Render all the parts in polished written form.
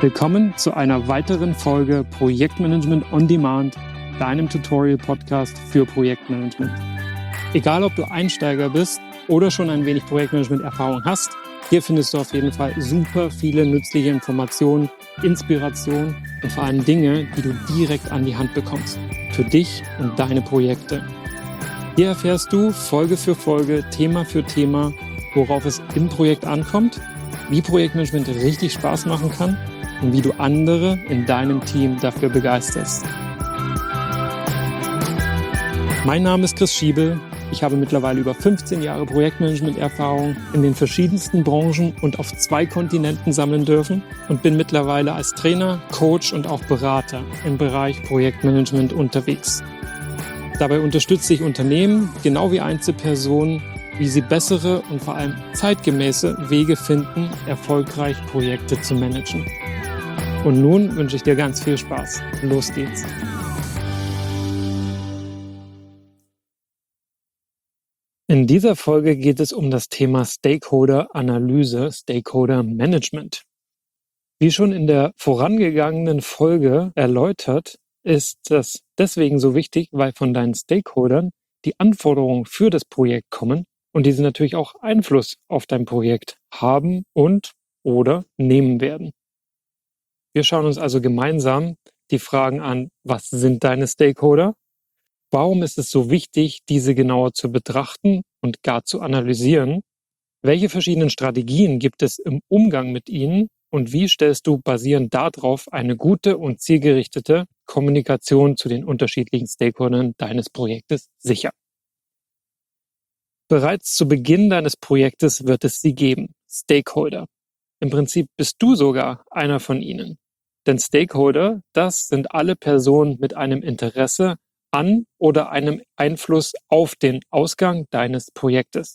Willkommen zu einer weiteren Folge Projektmanagement on Demand, deinem Tutorial-Podcast für Projektmanagement. Egal, ob du Einsteiger bist oder schon ein wenig Projektmanagement-Erfahrung hast, hier findest du auf jeden Fall super viele nützliche Informationen, Inspiration und vor allem Dinge, die du direkt an die Hand bekommst, für dich und deine Projekte. Hier erfährst du Folge für Folge, Thema für Thema, worauf es im Projekt ankommt, wie Projektmanagement richtig Spaß machen kann und wie du andere in deinem Team dafür begeisterst. Mein Name ist Chris Schiebel. Ich habe mittlerweile über 15 Jahre Projektmanagement-Erfahrung in den verschiedensten Branchen und auf 2 Kontinenten sammeln dürfen und bin mittlerweile als Trainer, Coach und auch Berater im Bereich Projektmanagement unterwegs. Dabei unterstütze ich Unternehmen, genau wie Einzelpersonen, wie sie bessere und vor allem zeitgemäße Wege finden, erfolgreich Projekte zu managen. Und nun wünsche ich dir ganz viel Spaß. Los geht's! In dieser Folge geht es um das Thema Stakeholder-Analyse, Stakeholder-Management. Wie schon in der vorangegangenen Folge erläutert, ist das deswegen so wichtig, weil von deinen Stakeholdern die Anforderungen für das Projekt kommen und diese natürlich auch Einfluss auf dein Projekt haben und oder nehmen werden. Wir schauen uns also gemeinsam die Fragen an, was sind deine Stakeholder? Warum ist es so wichtig, diese genauer zu betrachten und gar zu analysieren? Welche verschiedenen Strategien gibt es im Umgang mit ihnen? Und wie stellst du basierend darauf eine gute und zielgerichtete Kommunikation zu den unterschiedlichen Stakeholdern deines Projektes sicher? Bereits zu Beginn deines Projektes wird es sie geben, Stakeholder. Im Prinzip bist du sogar einer von ihnen. Denn Stakeholder, das sind alle Personen mit einem Interesse an oder einem Einfluss auf den Ausgang deines Projektes.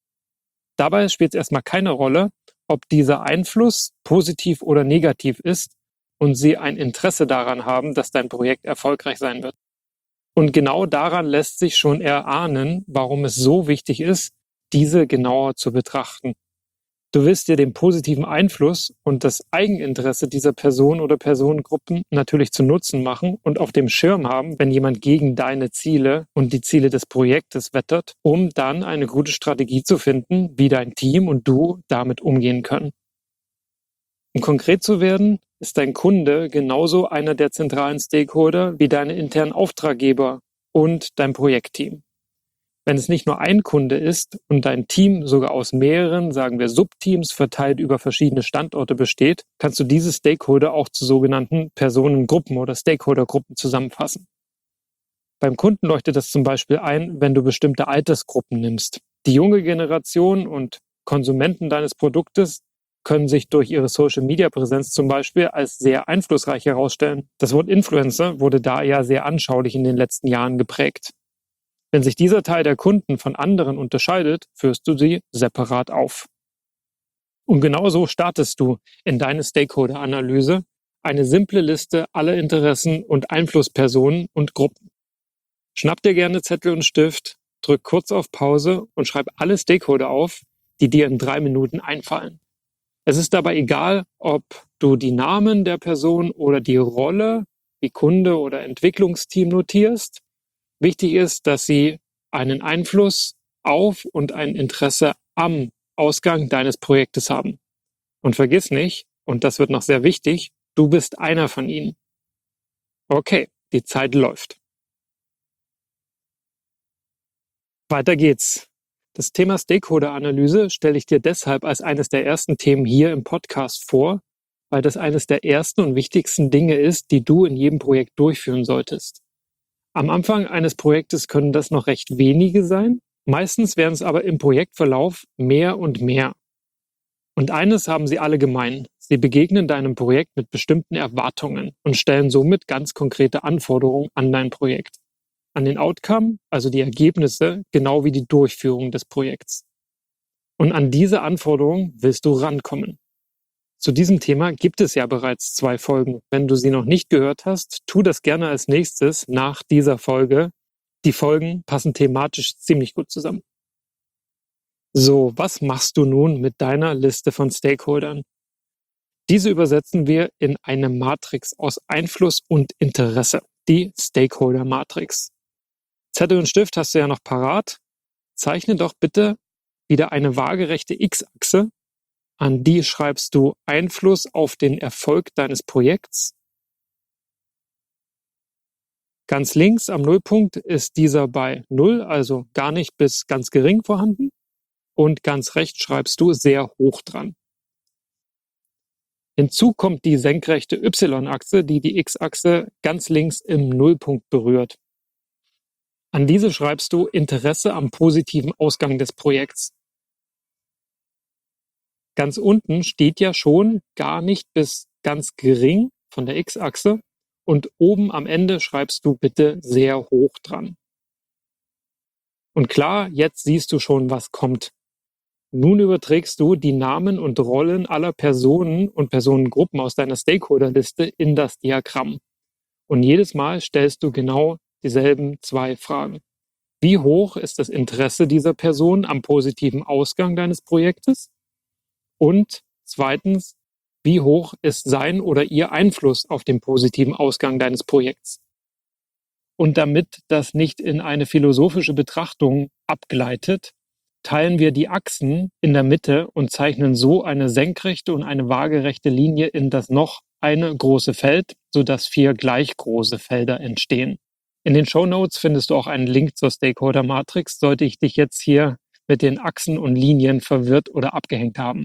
Dabei spielt es erstmal keine Rolle, ob dieser Einfluss positiv oder negativ ist und sie ein Interesse daran haben, dass dein Projekt erfolgreich sein wird. Und genau daran lässt sich schon erahnen, warum es so wichtig ist, diese genauer zu betrachten. Du willst dir den positiven Einfluss und das Eigeninteresse dieser Person oder Personengruppen natürlich zu Nutzen machen und auf dem Schirm haben, wenn jemand gegen deine Ziele und die Ziele des Projektes wettert, um dann eine gute Strategie zu finden, wie dein Team und du damit umgehen können. Um konkret zu werden, ist dein Kunde genauso einer der zentralen Stakeholder wie deine internen Auftraggeber und dein Projektteam. Wenn es nicht nur ein Kunde ist und dein Team sogar aus mehreren, sagen wir Subteams verteilt über verschiedene Standorte besteht, kannst du diese Stakeholder auch zu sogenannten Personengruppen oder Stakeholdergruppen zusammenfassen. Beim Kunden leuchtet das zum Beispiel ein, wenn du bestimmte Altersgruppen nimmst. Die junge Generation und Konsumenten deines Produktes können sich durch ihre Social-Media-Präsenz zum Beispiel als sehr einflussreich herausstellen. Das Wort Influencer wurde da ja sehr anschaulich in den letzten Jahren geprägt. Wenn sich dieser Teil der Kunden von anderen unterscheidet, führst du sie separat auf. Und genauso startest du in deine Stakeholder-Analyse eine simple Liste aller Interessen und Einflusspersonen und Gruppen. Schnapp dir gerne Zettel und Stift, drück kurz auf Pause und schreib alle Stakeholder auf, die dir in 3 Minuten einfallen. Es ist dabei egal, ob du die Namen der Person oder die Rolle wie Kunde oder Entwicklungsteam notierst. Wichtig ist, dass sie einen Einfluss auf und ein Interesse am Ausgang deines Projektes haben. Und vergiss nicht, und das wird noch sehr wichtig, du bist einer von ihnen. Okay, die Zeit läuft. Weiter geht's. Das Thema Stakeholder-Analyse stelle ich dir deshalb als eines der ersten Themen hier im Podcast vor, weil das eines der ersten und wichtigsten Dinge ist, die du in jedem Projekt durchführen solltest. Am Anfang eines Projektes können das noch recht wenige sein, meistens werden es aber im Projektverlauf mehr und mehr. Und eines haben sie alle gemein: Sie begegnen deinem Projekt mit bestimmten Erwartungen und stellen somit ganz konkrete Anforderungen an dein Projekt. An den Outcome, also die Ergebnisse, genau wie die Durchführung des Projekts. Und an diese Anforderungen willst du rankommen. Zu diesem Thema gibt es ja bereits 2 Folgen. Wenn du sie noch nicht gehört hast, tu das gerne als nächstes nach dieser Folge. Die Folgen passen thematisch ziemlich gut zusammen. So, was machst du nun mit deiner Liste von Stakeholdern? Diese übersetzen wir in eine Matrix aus Einfluss und Interesse, die Stakeholder-Matrix. Zettel und Stift hast du ja noch parat. Zeichne doch bitte wieder eine waagerechte X-Achse. An die schreibst du Einfluss auf den Erfolg deines Projekts. Ganz links am Nullpunkt ist dieser bei 0, also gar nicht bis ganz gering vorhanden. Und ganz rechts schreibst du sehr hoch dran. Hinzu kommt die senkrechte Y-Achse, die die X-Achse ganz links im Nullpunkt berührt. An diese schreibst du Interesse am positiven Ausgang des Projekts. Ganz unten steht ja schon gar nicht bis ganz gering von der X-Achse und oben am Ende schreibst du bitte sehr hoch dran. Und klar, jetzt siehst du schon, was kommt. Nun überträgst du die Namen und Rollen aller Personen und Personengruppen aus deiner Stakeholder-Liste in das Diagramm. Und jedes Mal stellst du genau dieselben 2 Fragen. Wie hoch ist das Interesse dieser Person am positiven Ausgang deines Projektes? Und zweitens, wie hoch ist sein oder ihr Einfluss auf den positiven Ausgang deines Projekts? Und damit das nicht in eine philosophische Betrachtung abgleitet, teilen wir die Achsen in der Mitte und zeichnen so eine senkrechte und eine waagerechte Linie in das noch eine große Feld, sodass 4 gleich große Felder entstehen. In den Shownotes findest du auch einen Link zur Stakeholder-Matrix, sollte ich dich jetzt hier mit den Achsen und Linien verwirrt oder abgehängt haben.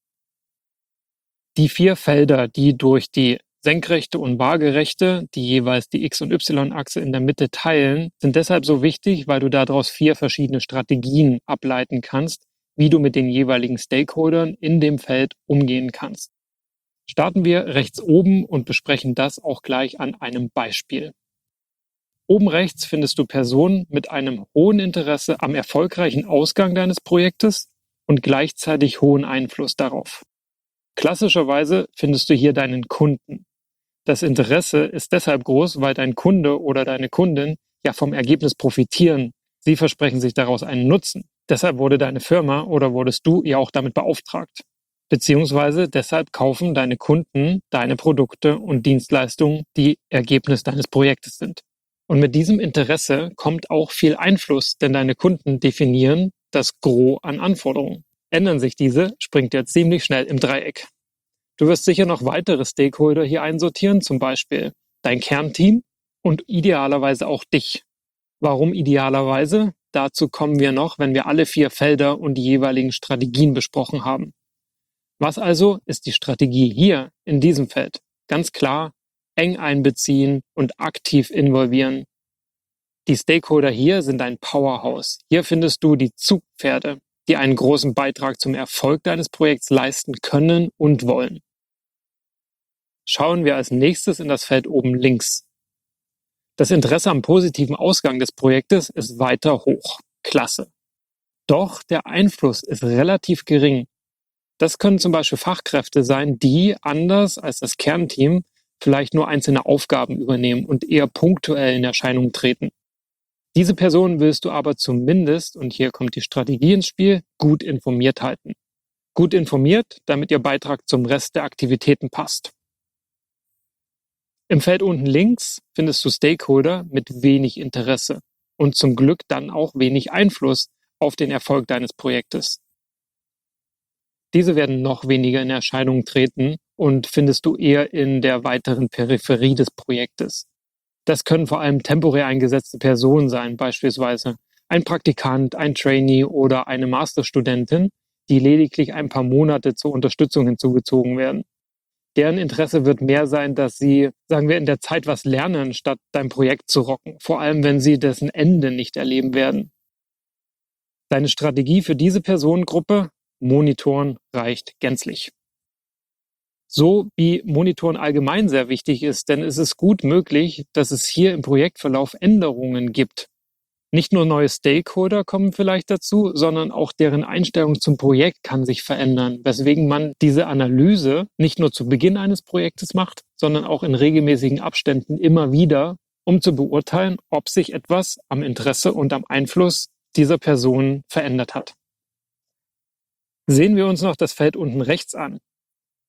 Die 4 Felder, die durch die senkrechte und waagerechte, die jeweils die X- und Y-Achse in der Mitte teilen, sind deshalb so wichtig, weil du daraus 4 verschiedene Strategien ableiten kannst, wie du mit den jeweiligen Stakeholdern in dem Feld umgehen kannst. Starten wir rechts oben und besprechen das auch gleich an einem Beispiel. Oben rechts findest du Personen mit einem hohen Interesse am erfolgreichen Ausgang deines Projektes und gleichzeitig hohen Einfluss darauf. Klassischerweise findest du hier deinen Kunden. Das Interesse ist deshalb groß, weil dein Kunde oder deine Kundin ja vom Ergebnis profitieren. Sie versprechen sich daraus einen Nutzen. Deshalb wurde deine Firma oder wurdest du ja auch damit beauftragt. Beziehungsweise deshalb kaufen deine Kunden deine Produkte und Dienstleistungen, die Ergebnis deines Projektes sind. Und mit diesem Interesse kommt auch viel Einfluss, denn deine Kunden definieren das Gros an Anforderungen. Ändern sich diese, springt ihr ziemlich schnell im Dreieck. Du wirst sicher noch weitere Stakeholder hier einsortieren, zum Beispiel dein Kernteam und idealerweise auch dich. Warum idealerweise? Dazu kommen wir noch, wenn wir alle 4 Felder und die jeweiligen Strategien besprochen haben. Was also ist die Strategie hier in diesem Feld? Ganz klar, eng einbeziehen und aktiv involvieren. Die Stakeholder hier sind ein Powerhouse. Hier findest du die Zugpferde, die einen großen Beitrag zum Erfolg deines Projekts leisten können und wollen. Schauen wir als nächstes in das Feld oben links. Das Interesse am positiven Ausgang des Projektes ist weiter hoch. Klasse. Doch der Einfluss ist relativ gering. Das können zum Beispiel Fachkräfte sein, die, anders als das Kernteam, vielleicht nur einzelne Aufgaben übernehmen und eher punktuell in Erscheinung treten. Diese Personen willst du aber zumindest, und hier kommt die Strategie ins Spiel, gut informiert halten. Gut informiert, damit ihr Beitrag zum Rest der Aktivitäten passt. Im Feld unten links findest du Stakeholder mit wenig Interesse und zum Glück dann auch wenig Einfluss auf den Erfolg deines Projektes. Diese werden noch weniger in Erscheinung treten und findest du eher in der weiteren Peripherie des Projektes. Das können vor allem temporär eingesetzte Personen sein, beispielsweise ein Praktikant, ein Trainee oder eine Masterstudentin, die lediglich ein paar Monate zur Unterstützung hinzugezogen werden. Deren Interesse wird mehr sein, dass sie, sagen wir, in der Zeit was lernen, statt dein Projekt zu rocken, vor allem wenn sie dessen Ende nicht erleben werden. Deine Strategie für diese Personengruppe? Monitoren reicht gänzlich. So wie Monitoren allgemein sehr wichtig ist, denn es ist gut möglich, dass es hier im Projektverlauf Änderungen gibt. Nicht nur neue Stakeholder kommen vielleicht dazu, sondern auch deren Einstellung zum Projekt kann sich verändern, weswegen man diese Analyse nicht nur zu Beginn eines Projektes macht, sondern auch in regelmäßigen Abständen immer wieder, um zu beurteilen, ob sich etwas am Interesse und am Einfluss dieser Person verändert hat. Sehen wir uns noch das Feld unten rechts an.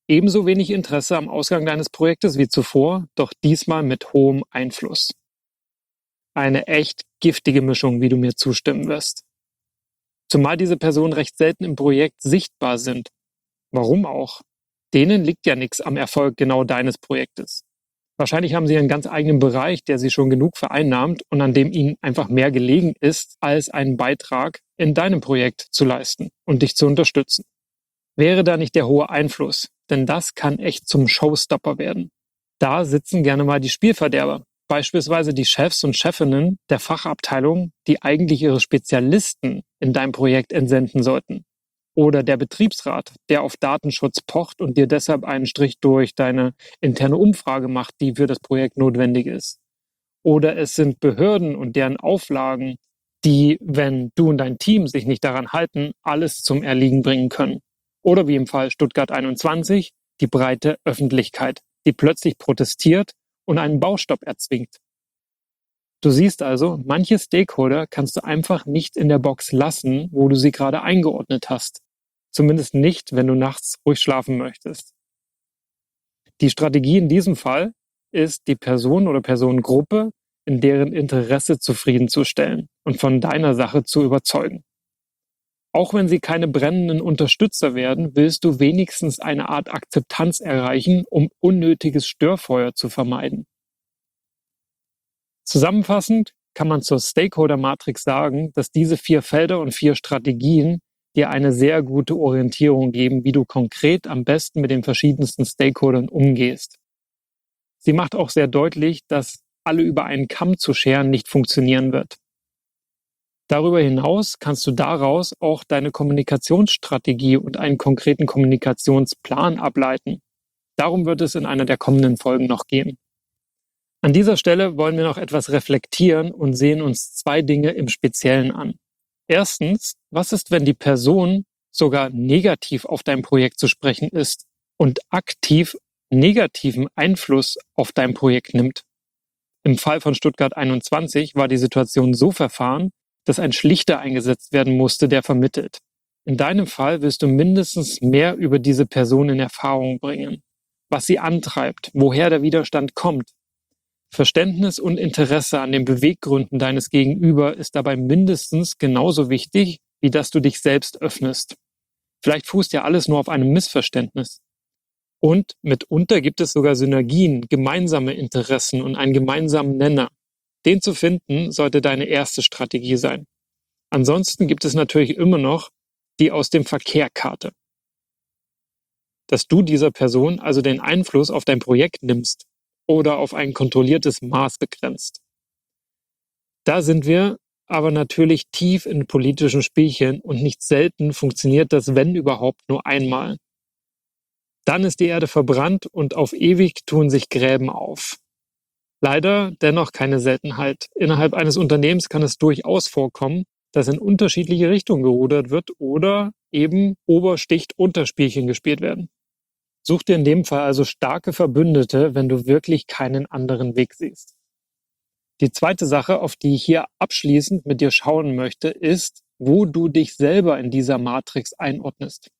Ebenso wenig Interesse am Ausgang deines Projektes wie zuvor, doch diesmal mit hohem Einfluss. Eine echt giftige Mischung, wie du mir zustimmen wirst. Zumal diese Personen recht selten im Projekt sichtbar sind. Warum auch? Denen liegt ja nichts am Erfolg genau deines Projektes. Wahrscheinlich haben sie einen ganz eigenen Bereich, der sie schon genug vereinnahmt und an dem ihnen einfach mehr gelegen ist, als einen Beitrag in deinem Projekt zu leisten und dich zu unterstützen. Wäre da nicht der hohe Einfluss, denn das kann echt zum Showstopper werden. Da sitzen gerne mal die Spielverderber, beispielsweise die Chefs und Chefinnen der Fachabteilung, die eigentlich ihre Spezialisten in dein Projekt entsenden sollten. Oder der Betriebsrat, der auf Datenschutz pocht und dir deshalb einen Strich durch deine interne Umfrage macht, die für das Projekt notwendig ist. Oder es sind Behörden und deren Auflagen, die, wenn du und dein Team sich nicht daran halten, alles zum Erliegen bringen können. Oder wie im Fall Stuttgart 21, die breite Öffentlichkeit, die plötzlich protestiert und einen Baustopp erzwingt. Du siehst also, manche Stakeholder kannst du einfach nicht in der Box lassen, wo du sie gerade eingeordnet hast. Zumindest nicht, wenn du nachts ruhig schlafen möchtest. Die Strategie in diesem Fall ist, die Person oder Personengruppe in deren Interesse zufriedenzustellen und von deiner Sache zu überzeugen. Auch wenn sie keine brennenden Unterstützer werden, willst du wenigstens eine Art Akzeptanz erreichen, um unnötiges Störfeuer zu vermeiden. Zusammenfassend kann man zur Stakeholder-Matrix sagen, dass diese 4 Felder und 4 Strategien dir eine sehr gute Orientierung geben, wie du konkret am besten mit den verschiedensten Stakeholdern umgehst. Sie macht auch sehr deutlich, dass alle über einen Kamm zu scheren nicht funktionieren wird. Darüber hinaus kannst du daraus auch deine Kommunikationsstrategie und einen konkreten Kommunikationsplan ableiten. Darum wird es in einer der kommenden Folgen noch gehen. An dieser Stelle wollen wir noch etwas reflektieren und sehen uns 2 Dinge im Speziellen an. Erstens, was ist, wenn die Person sogar negativ auf dein Projekt zu sprechen ist und aktiv negativen Einfluss auf dein Projekt nimmt? Im Fall von Stuttgart 21 war die Situation so verfahren, dass ein Schlichter eingesetzt werden musste, der vermittelt. In deinem Fall wirst du mindestens mehr über diese Person in Erfahrung bringen, was sie antreibt, woher der Widerstand kommt. Verständnis und Interesse an den Beweggründen deines Gegenüber ist dabei mindestens genauso wichtig, wie dass du dich selbst öffnest. Vielleicht fußt ja alles nur auf einem Missverständnis. Und mitunter gibt es sogar Synergien, gemeinsame Interessen und einen gemeinsamen Nenner. Den zu finden, sollte deine erste Strategie sein. Ansonsten gibt es natürlich immer noch die aus dem Verkehr-Karte. Dass du dieser Person also den Einfluss auf dein Projekt nimmst oder auf ein kontrolliertes Maß begrenzt. Da sind wir aber natürlich tief in politischen Spielchen und nicht selten funktioniert das, wenn überhaupt, nur einmal. Dann ist die Erde verbrannt und auf ewig tun sich Gräben auf. Leider dennoch keine Seltenheit. Innerhalb eines Unternehmens kann es durchaus vorkommen, dass in unterschiedliche Richtungen gerudert wird oder eben Obersticht-Unterspielchen gespielt werden. Such dir in dem Fall also starke Verbündete, wenn du wirklich keinen anderen Weg siehst. Die zweite Sache, auf die ich hier abschließend mit dir schauen möchte, ist, wo du dich selber in dieser Matrix einordnest.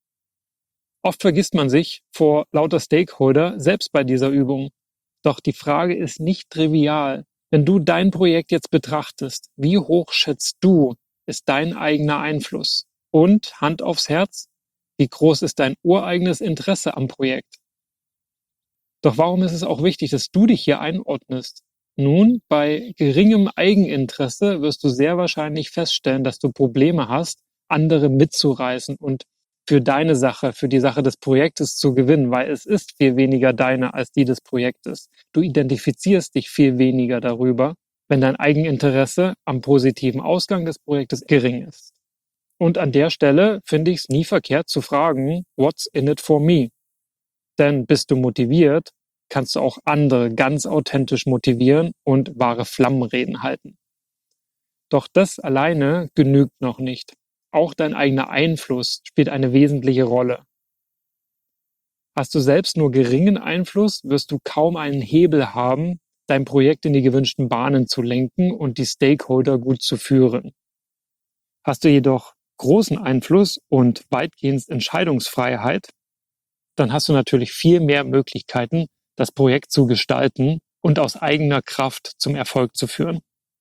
Oft vergisst man sich vor lauter Stakeholder selbst bei dieser Übung. Doch die Frage ist nicht trivial. Wenn du dein Projekt jetzt betrachtest, wie hoch schätzt du, ist dein eigener Einfluss? Und, Hand aufs Herz, wie groß ist dein ureigenes Interesse am Projekt? Doch warum ist es auch wichtig, dass du dich hier einordnest? Nun, bei geringem Eigeninteresse wirst du sehr wahrscheinlich feststellen, dass du Probleme hast, andere mitzureißen und für deine Sache, für die Sache des Projektes zu gewinnen, weil es ist viel weniger deine als die des Projektes. Du identifizierst dich viel weniger darüber, wenn dein Eigeninteresse am positiven Ausgang des Projektes gering ist. Und an der Stelle finde ich es nie verkehrt zu fragen, what's in it for me? Denn bist du motiviert, kannst du auch andere ganz authentisch motivieren und wahre Flammenreden halten. Doch das alleine genügt noch nicht. Auch dein eigener Einfluss spielt eine wesentliche Rolle. Hast du selbst nur geringen Einfluss, wirst du kaum einen Hebel haben, dein Projekt in die gewünschten Bahnen zu lenken und die Stakeholder gut zu führen. Hast du jedoch großen Einfluss und weitgehend Entscheidungsfreiheit, dann hast du natürlich viel mehr Möglichkeiten, das Projekt zu gestalten und aus eigener Kraft zum Erfolg zu führen.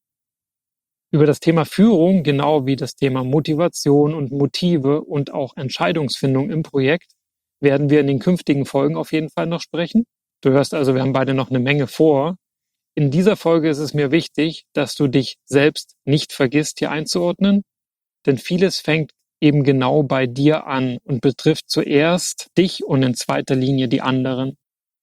Über das Thema Führung, genau wie das Thema Motivation und Motive und auch Entscheidungsfindung im Projekt, werden wir in den künftigen Folgen auf jeden Fall noch sprechen. Du hörst also, wir haben beide noch eine Menge vor. In dieser Folge ist es mir wichtig, dass du dich selbst nicht vergisst, hier einzuordnen, denn vieles fängt eben genau bei dir an und betrifft zuerst dich und in zweiter Linie die anderen.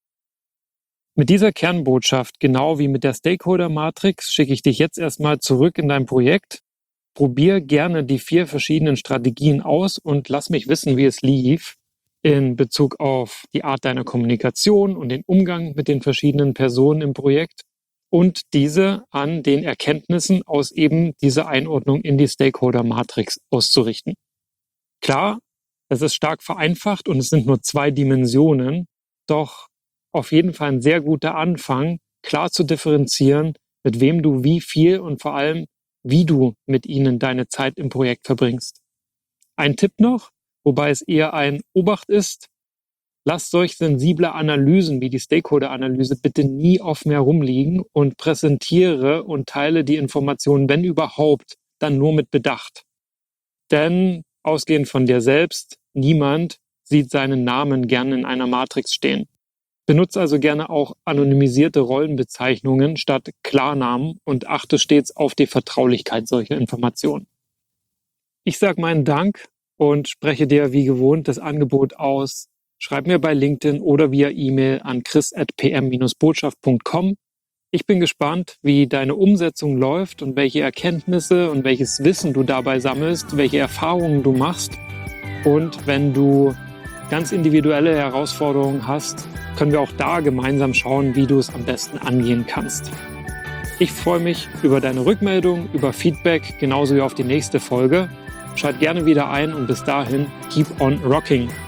Mit dieser Kernbotschaft, genau wie mit der Stakeholder-Matrix, schicke ich dich jetzt erstmal zurück in dein Projekt. Probier gerne die 4 verschiedenen Strategien aus und lass mich wissen, wie es lief in Bezug auf die Art deiner Kommunikation und den Umgang mit den verschiedenen Personen im Projekt und diese an den Erkenntnissen aus eben dieser Einordnung in die Stakeholder-Matrix auszurichten. Klar, es ist stark vereinfacht und es sind nur 2 Dimensionen, doch auf jeden Fall ein sehr guter Anfang, klar zu differenzieren, mit wem du wie viel und vor allem, wie du mit ihnen deine Zeit im Projekt verbringst. Ein Tipp noch, wobei es eher ein Obacht ist, lass solch sensible Analysen wie die Stakeholder-Analyse bitte nie offen herumliegen und präsentiere und teile die Informationen, wenn überhaupt, dann nur mit Bedacht. Denn ausgehend von dir selbst, niemand sieht seinen Namen gerne in einer Matrix stehen. Benutze also gerne auch anonymisierte Rollenbezeichnungen statt Klarnamen und achte stets auf die Vertraulichkeit solcher Informationen. Ich sage meinen Dank und spreche dir wie gewohnt das Angebot aus. Schreib mir bei LinkedIn oder via E-Mail an chris@pm-botschaft.com. Ich bin gespannt, wie deine Umsetzung läuft und welche Erkenntnisse und welches Wissen du dabei sammelst, welche Erfahrungen du machst. Und wenn du ganz individuelle Herausforderungen hast, können wir auch da gemeinsam schauen, wie du es am besten angehen kannst. Ich freue mich über deine Rückmeldung, über Feedback, genauso wie auf die nächste Folge. Schalt gerne wieder ein und bis dahin, keep on rocking!